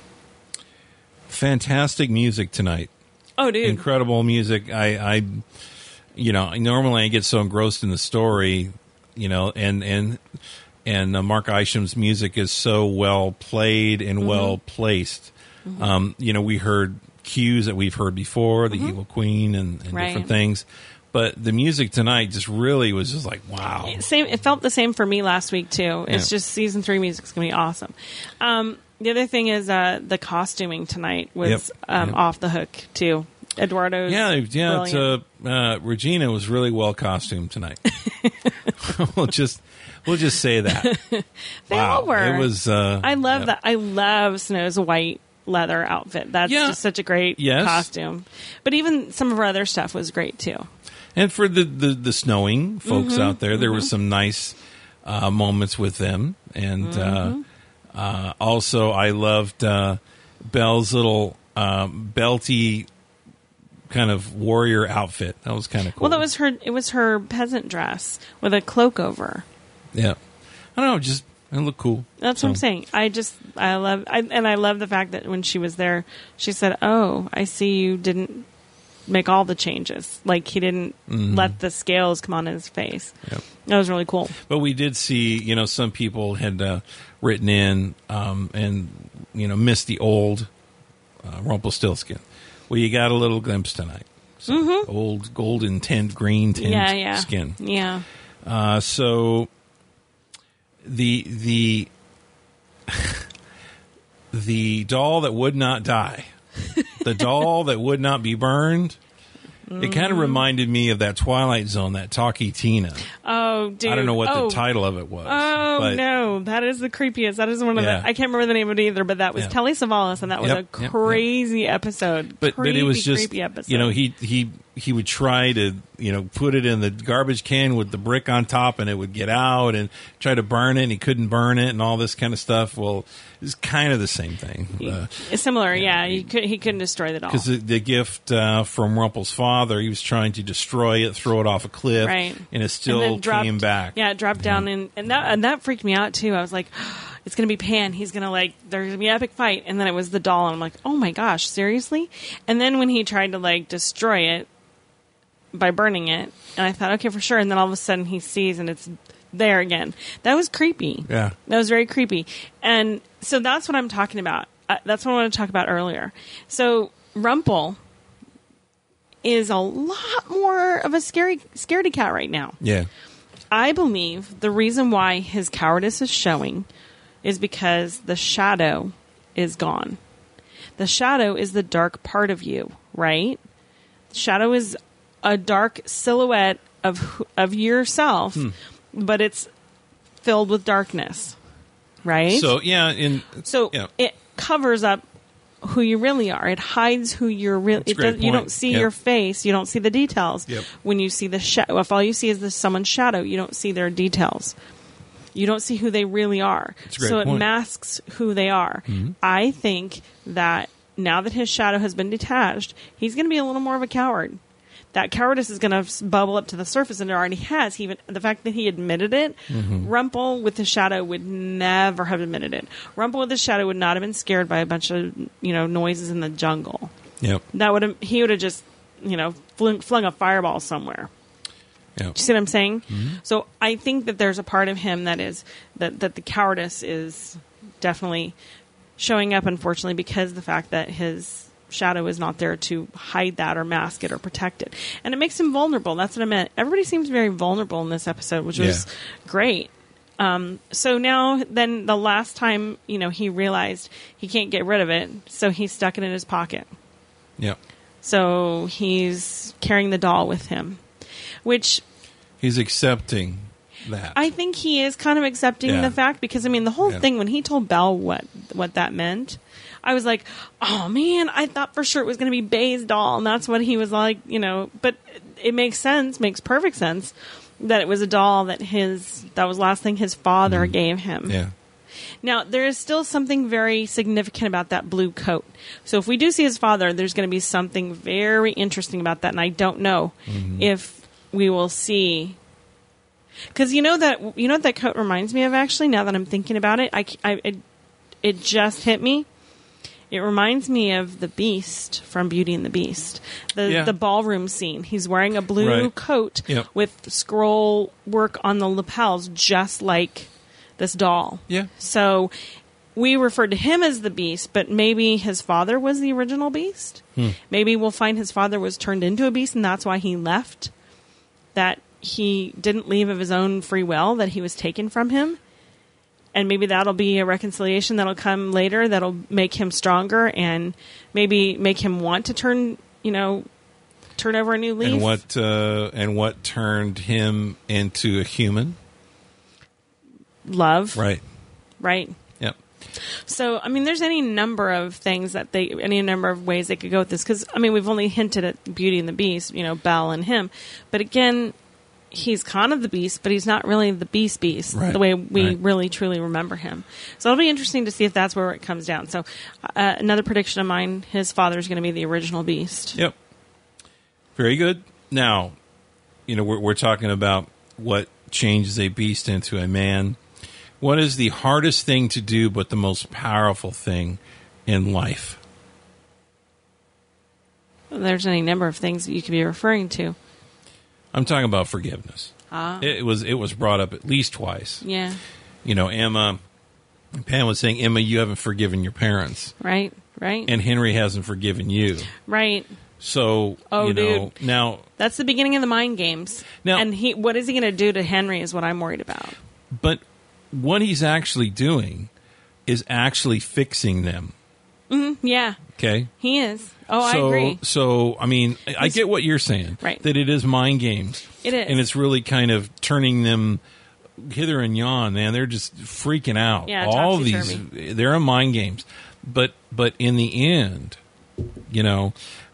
Fantastic music tonight. Oh, dude. Incredible music. I normally I get so engrossed in the story, and Mark Isham's music is so well played and well placed. Mm-hmm. We heard cues that we've heard before, the Evil Queen and different things. But the music tonight just really was just like, wow. It felt the same for me last week, too. It's just season 3 music's going to be awesome. The other thing is the costuming tonight was off the hook, too. Eduardo's Regina was really well costumed tonight. we'll just say that. They all were. It was. I love that. I love Snow's white leather outfit. That's just such a great costume. But even some of our other stuff was great, too. And for the snowing folks out there, there was some nice moments with them. And also, I loved Belle's little belty kind of warrior outfit. That was kind of cool. Well, it was her peasant dress with a cloak over. Yeah. I don't know, just it looked cool. That's what I'm saying. I love the fact that when she was there, she said, "Oh, I see you didn't make all the changes. Like he didn't let the scales come on his face." Yep. That was really cool. But we did see, some people had written in and missed the old Rumpelstiltskin. Well, you got a little glimpse tonight. So old golden green tint skin. Yeah. So the doll that would not die, the doll that would not be burned. It kind of reminded me of that Twilight Zone, that Talkie Tina. Oh, dude. I don't know what the title of it was. Oh, no. That is the creepiest. That is one of the... I can't remember the name of it either, but that was Telly Savalas, and that was a crazy episode. But it was just... Creepy episode. He would try to, put it in the garbage can with the brick on top, and it would get out, and try to burn it, and he couldn't burn it, and all this kind of stuff. Well, it's kind of the same thing. Similar, He couldn't destroy the doll. Because the gift from Rumpel's father, he was trying to destroy it, throw it off a cliff, and it still came back. Yeah, it dropped down, and that freaked me out, too. I was like... It's going to be Pan. He's going to there's going to be an epic fight. And then it was the doll. And I'm like, oh my gosh, seriously? And then when he tried to destroy it by burning it, and I thought, okay, for sure. And then all of a sudden he sees and it's there again. That was creepy. Yeah. That was very creepy. And so that's what I'm talking about. That's what I wanted to talk about earlier. So Rumpel is a lot more of a scaredy cat right now. Yeah. I believe the reason why his cowardice is showing is because the shadow is gone. The shadow is the dark part of you, right? The shadow is a dark silhouette of yourself, but it's filled with darkness. right? So it covers up who you really are. It hides who you're really. You don't see your face. You don't see the details. Yep. When you see the shadow, if all you see is someone's shadow, you don't see their details. You don't see who they really are. So it masks who they are. Mm-hmm. I think that now that his shadow has been detached, he's going to be a little more of a coward. That cowardice is going to bubble up to the surface, and it already has. The fact that he admitted it, Rumple with his shadow would never have admitted it. Rumple with his shadow would not have been scared by a bunch of noises in the jungle. Yep. He would have just flung a fireball somewhere. Yep. Do you see what I'm saying? Mm-hmm. So I think that there's a part of him that is that the cowardice is definitely showing up, unfortunately, because of the fact that his shadow is not there to hide that or mask it or protect it. And it makes him vulnerable. That's what I meant. Everybody seems very vulnerable in this episode, which was great. So now, then the last time, he realized he can't get rid of it, so he stuck it in his pocket. Yeah. So he's carrying the doll with him, which... He's accepting that. I think he is kind of accepting the fact, because, the whole thing, when he told Belle what that meant... I was like, oh man, I thought for sure it was going to be Bay's doll, and that's what he was like, but it makes perfect sense that it was a doll that was the last thing his father gave him. Yeah. Now, there is still something very significant about that blue coat. So if we do see his father, there's going to be something very interesting about that, and I don't know if we will see... Because what that coat reminds me of, actually, now that I'm thinking about it, it just hit me. It reminds me of the Beast from Beauty and the Beast. The ballroom scene. He's wearing a blue coat with scroll work on the lapels, just like this doll. Yeah. So we referred to him as the Beast, but maybe his father was the original Beast. Maybe we'll find his father was turned into a beast, and that's why he left. That he didn't leave of his own free will, that he was taken from him. And maybe that'll be a reconciliation that'll come later that'll make him stronger and maybe make him want to turn over a new leaf. And what turned him into a human? Love. Right. Yep. So, there's any number of things any number of ways they could go with this. Because, we've only hinted at Beauty and the Beast, Belle and him. But again... He's kind of the Beast, but he's not really the Beast, the way we really, truly remember him. So it'll be interesting to see if that's where it comes down. So another prediction of mine, his father's going to be the original Beast. Yep. Very good. Now, we're talking about what changes a beast into a man. What is the hardest thing to do but the most powerful thing in life? Well, there's any number of things that you could be referring to. I'm talking about forgiveness. It was brought up at least twice. Yeah. Pam was saying, Emma, you haven't forgiven your parents. Right. And Henry hasn't forgiven you. Right. So, dude. Now... That's the beginning of the mind games. Now, and what is he going to do to Henry is what I'm worried about. But what he's actually doing is actually fixing them. Mm-hmm. Yeah. Okay? He is. I agree. So, I get what you're saying. Right. That it is mind games. It is. And it's really kind of turning them hither and yon, man. They're just freaking out. Yeah, all these, they're mind games. But in the end, in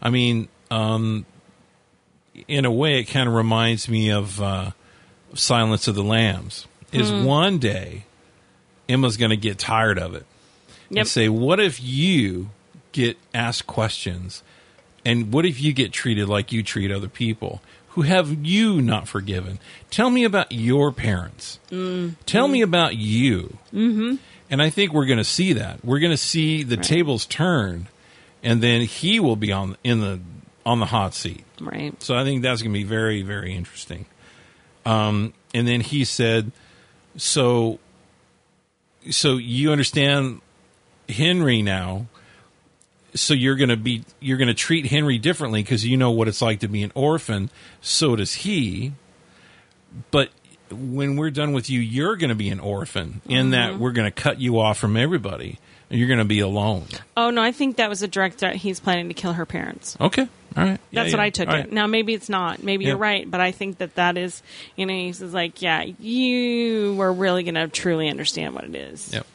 a way, it kind of reminds me of Silence of the Lambs. Is one day, Emma's going to get tired of it. And say, what if you get asked questions, and what if you get treated like you treat other people who have you not forgiven? Tell me about your parents. Tell me about you. Mm-hmm. And I think we're going to see that. We're going to see the tables turn, and then he will be on the hot seat. Right. So I think that's going to be very, very interesting. And then he said, so you understand Henry now, so you're going to treat Henry differently because you know what it's like to be an orphan. So does he. But when we're done with you, you're going to be an orphan in that we're going to cut you off from everybody and you're going to be alone. Oh, no, I think that was a direct threat. He's planning to kill her parents. Okay. All right. That's what I took it. Now, maybe it's not. Maybe you're right. But I think that is, he's like, you are really going to truly understand what it is. Yep.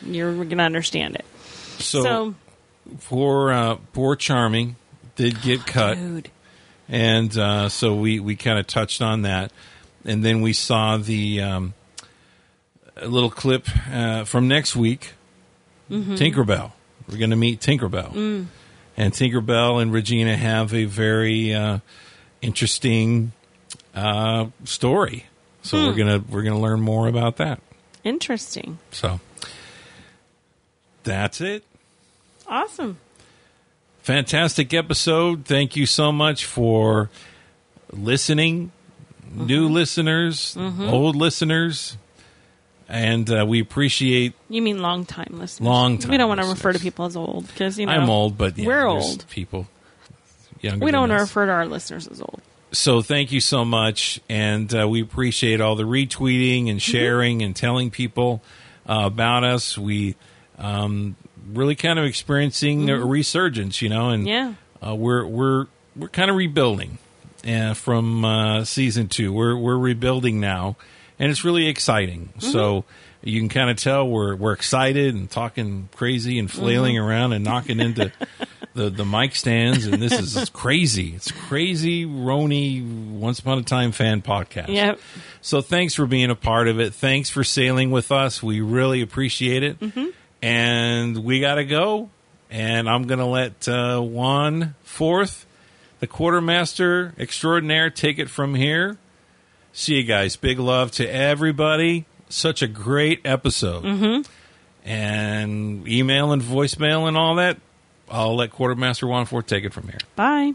you're going to understand it. So poor Charming did get cut. Dude. And so we kind of touched on that. And then we saw the little clip from next week, Tinkerbell. We're going to meet Tinkerbell. And Tinkerbell and Regina have a very interesting story. So we're gonna learn more about that. Interesting. So that's it. Awesome. Fantastic episode. Thank you so much for listening, new listeners, old listeners. And we appreciate... You mean long-time listeners. Long-time We don't want to listeners. refer to people as old, because, I'm old, but yeah, we're there's old. people younger We don't than want to us. refer to our listeners as old. So thank you so much, and we appreciate all the retweeting and sharing and telling people about us. We really kind of experiencing a resurgence, and we're kind of rebuilding from season 2. We're rebuilding now, and it's really exciting. So you can kind of tell we're excited and talking crazy and flailing around and knocking into the mic stands, and this is crazy. It's Crazy Roni Once Upon a Time fan podcast. Yep. So thanks for being a part of it. Thanks for sailing with us. We really appreciate it. And we got to go. And I'm going to let Juan Forth, the quartermaster extraordinaire, take it from here. See you guys. Big love to everybody. Such a great episode. And email and voicemail and all that. I'll let Quartermaster Juan Forth take it from here. Bye.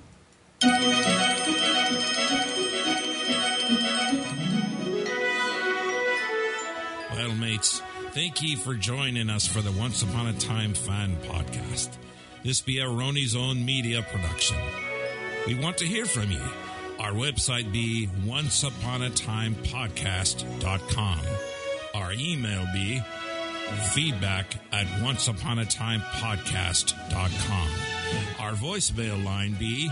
Well, mates, thank ye for joining us for the Once Upon a Time Fan Podcast. This be a Roni's Own media production. We want to hear from you. Our website be onceuponatimepodcast.com. Our email be feedback@onceuponatimepodcast.com. Our voicemail line be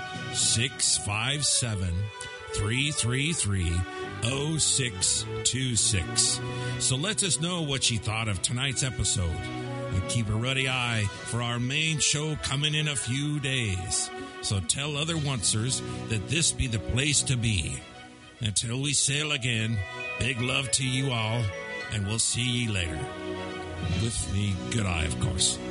657-333-0626. So let us know what you thought of tonight's episode, and keep a ready eye for our main show coming in a few days. So tell other oncers that this be the place to be. Until we sail again, big love to you all, and we'll see ye later. With the good eye, of course.